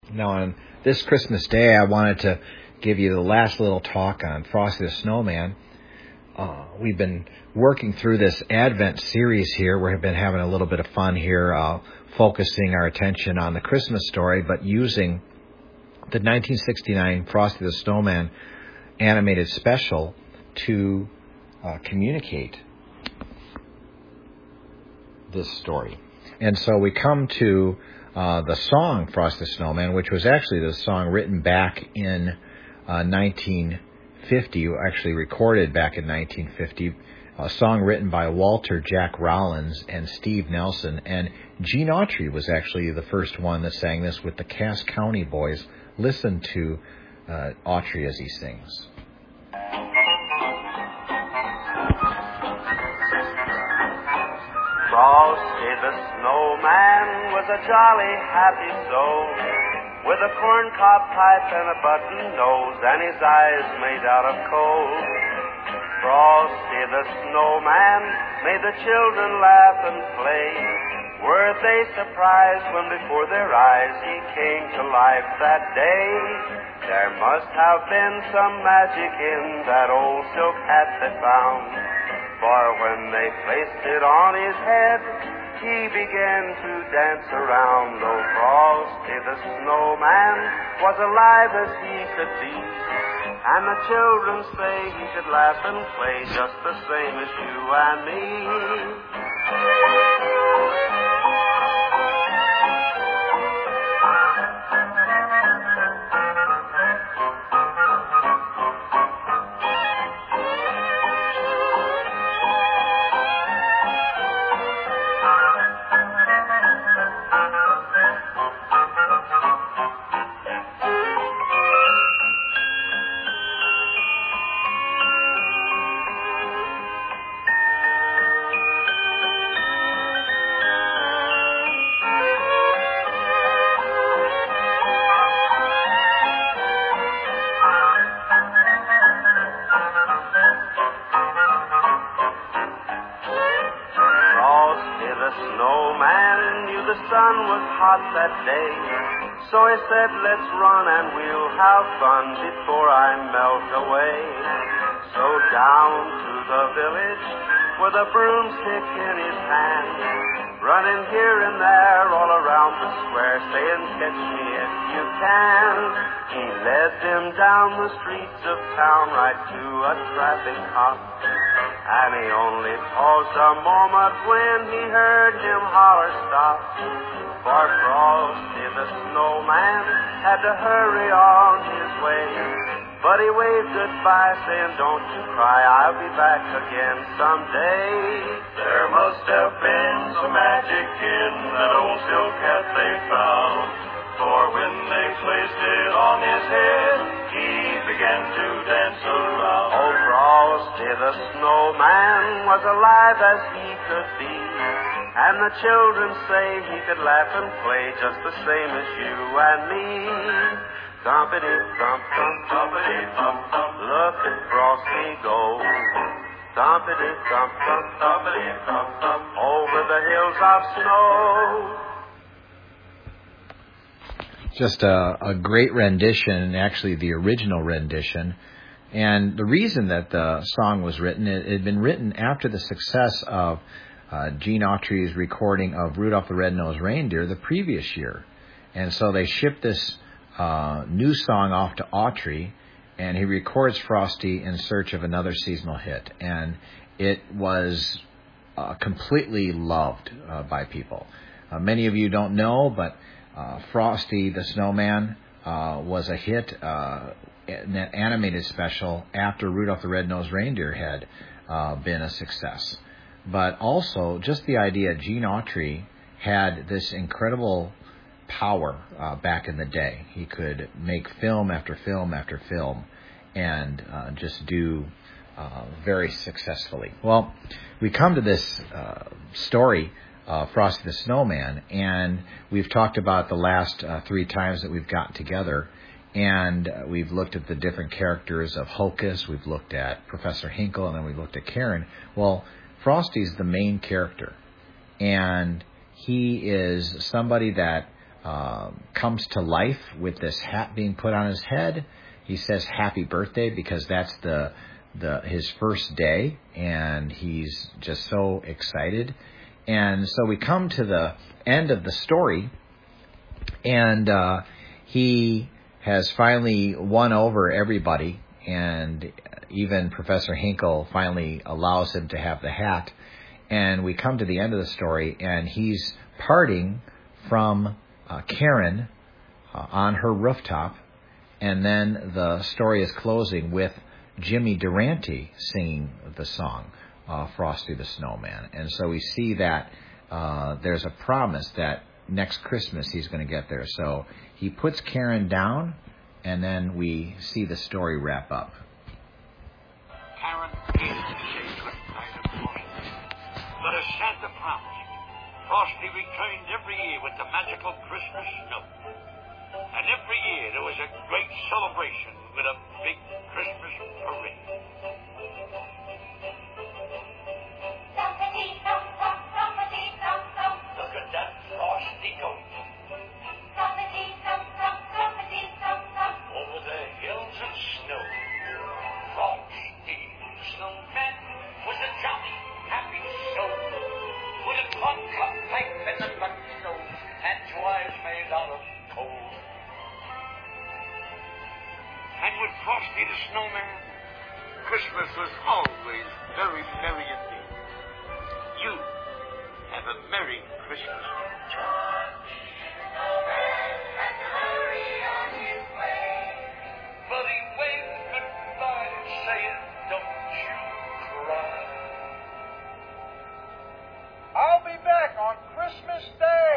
Now, on this Christmas Day, I wanted to give you the last little talk on Frosty the Snowman. We've been working through this Advent series here. We've been having a little bit of fun here, focusing our attention on the Christmas story, but using the 1969 Frosty the Snowman animated special to communicate this story. And so we come to the song Frosty the Snowman, which was actually the song written back in 1950, actually recorded back in 1950, a song written by Walter Jack Rollins and Steve Nelson. And Gene Autry was actually the first one that sang this with the Cass County Boys. Listen to Autry as he sings. Frosty the Snowman was a jolly, happy soul, with a corncob pipe and a button nose, and his eyes made out of coal. Frosty the Snowman made the children laugh and play. Were they surprised when before their eyes he came to life that day? There must have been some magic in that old silk hat they found, for when they placed it on his head, he began to dance around. Oh, Frosty the Snowman was alive as he could be, and the children say he could laugh and play just the same as you and me. That day, so he said, let's run and we'll have fun before I melt away. So down to the village with a broomstick in his hand, running here and there all around the square, saying, catch me if you can. He led them down the streets of town right to a traffic cop, and he only paused a moment when he heard him holler, stop. For Frosty the Snowman had to hurry on his way, but he waved goodbye, saying, don't you cry, I'll be back again someday. There must have been some magic in that old silk hat they found, for when they placed it on his head, he began to dance around. Oh, Frosty the Snowman was alive as he could be, and the children say he could laugh and play just the same as you and me. Thumpity-thump-thump, thumpity-thump-thump, look at Frosty go. Thumpity-thump-thump, thumpity-thump-thump, over the hills of snow. Just a great rendition, actually the original rendition. And the reason that the song was written, it had been written after the success of Gene Autry's recording of Rudolph the Red-Nosed Reindeer the previous year. And so they shipped this new song off to Autry, and he records Frosty in search of another seasonal hit. And it was completely loved by people. Many of you don't know, but Frosty the Snowman was a hit in that animated special after Rudolph the Red-Nosed Reindeer had been a success. But also, just the idea, Gene Autry had this incredible power back in the day. He could make film after film after film and just do very successfully. Well, we come to this story, Frosty the Snowman, and we've talked about the last 3 times that we've gotten together, and we've looked at the different characters of Hocus, we've looked at Professor Hinkle, and then we looked at Karen. Well, Frosty's the main character, and he is somebody that comes to life with this hat being put on his head. He says happy birthday because that's his first day, and he's just so excited. And so we come to the end of the story, and he has finally won over everybody, and even Professor Hinkle finally allows him to have the hat. And we come to the end of the story, and he's parting from Karen on her rooftop, and then the story is closing with Jimmy Durante singing the song, Frosty the Snowman. And so we see that there's a promise that next Christmas he's going to get there. So he puts Karen down, and then we see the story wrap up. Karen hated to say goodnight to Frosty, but as Santa promised, Frosty returned every year with the magical Christmas snow. And every year there was a great celebration with a big Christmas parade. Look at that Frosty goat. Over the hills of snow, Frosty the Snowman was a jolly, happy soul, with a corncob pipe and a button nose, and 2 eyes made out of coal. And with Frosty the Snowman, Christmas was always very merry indeed. You have a Merry Christmas. But he waved goodbye, saying, don't you cry. I'll be back on Christmas Day.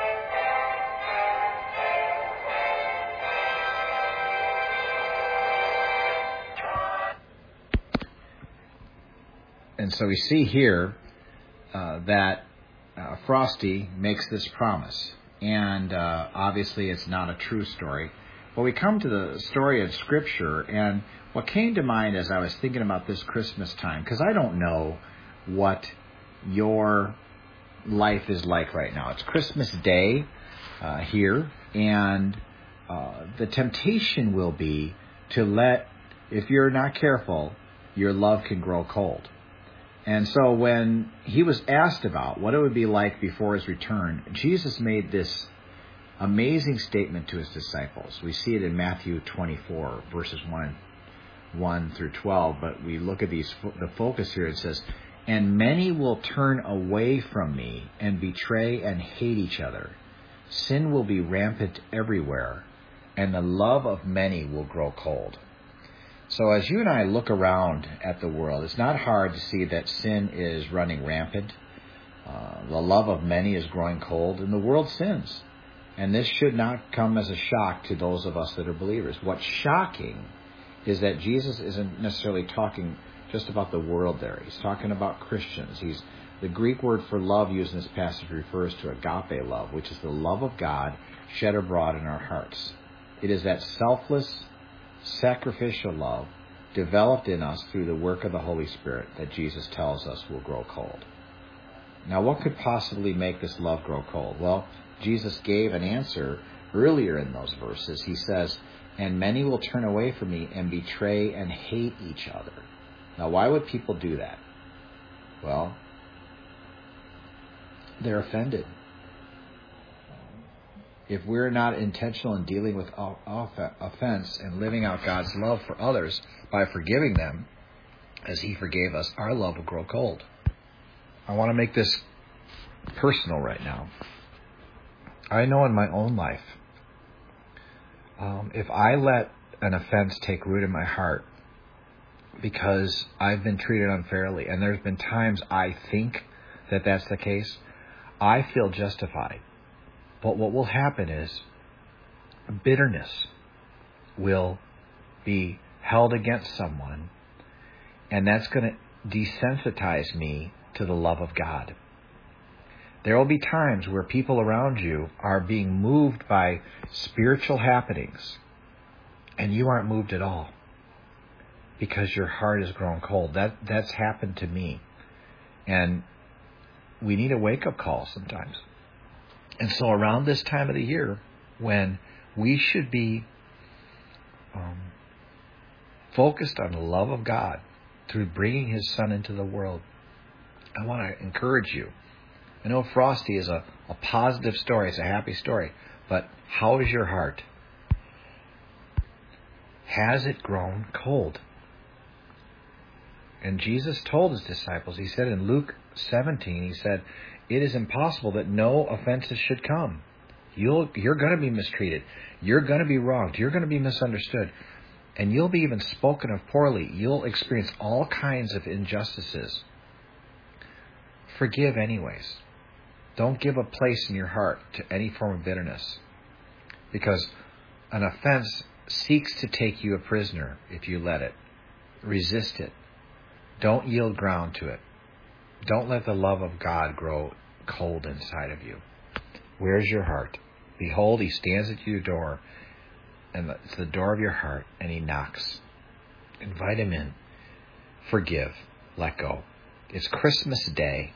And so we see here that Frosty makes this promise. And obviously it's not a true story. But we come to the story of Scripture, and what came to mind as I was thinking about this Christmas time, because I don't know what your life is like right now. It's Christmas Day here, and the temptation will be to let, if you're not careful, your love can grow cold. And so when he was asked about what it would be like before his return, Jesus made this amazing statement to his disciples. We see it in Matthew 24, verses 1 through 12, but we look at the focus here. It says, and many will turn away from me and betray and hate each other. Sin will be rampant everywhere, and the love of many will grow cold. So as you and I look around at the world, it's not hard to see that sin is running rampant. The love of many is growing cold, and the world sins. And this should not come as a shock to those of us that are believers. What's shocking is that Jesus isn't necessarily talking just about the world there. He's talking about Christians. The Greek word for love used in this passage refers to agape love, which is the love of God shed abroad in our hearts. It is that selfless, sacrificial love developed in us through the work of the Holy Spirit that Jesus tells us will grow cold. Now, what could possibly make this love grow cold? Well, Jesus gave an answer earlier in those verses. He says, and many will turn away from me and betray and hate each other. Now, why would people do that? Well, they're offended. If we're not intentional in dealing with offense and living out God's love for others by forgiving them as He forgave us, our love will grow cold. I want to make this personal right now. I know in my own life, if I let an offense take root in my heart because I've been treated unfairly, and there's been times I think that that's the case, I feel justified. But what will happen is bitterness will be held against someone, and that's going to desensitize me to the love of God. There will be times where people around you are being moved by spiritual happenings, and you aren't moved at all because your heart has grown cold. That's happened to me. And we need a wake-up call sometimes. And so around this time of the year, when we should be focused on the love of God through bringing His Son into the world, I want to encourage you. I know Frosty is a positive story. It's a happy story. But how is your heart? Has it grown cold? And Jesus told His disciples, He said in Luke 17, He said, it is impossible that no offenses should come. You're going to be mistreated. You're going to be wronged. You're going to be misunderstood. And you'll be even spoken of poorly. You'll experience all kinds of injustices. Forgive anyways. Don't give a place in your heart to any form of bitterness. Because an offense seeks to take you a prisoner if you let it. Resist it. Don't yield ground to it. Don't let the love of God grow cold inside of you. Where's your heart? Behold, He stands at your door, and it's the door of your heart, and He knocks. Invite Him in. Forgive. Let go. It's Christmas Day.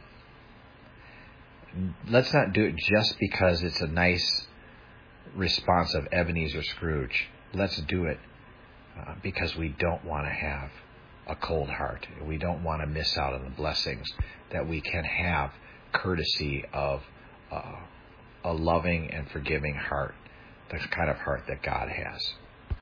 Let's not do it just because it's a nice response of Ebenezer Scrooge. Let's do it because we don't want to have a cold heart. We don't want to miss out on the blessings that we can have courtesy of a loving and forgiving heart, the kind of heart that God has.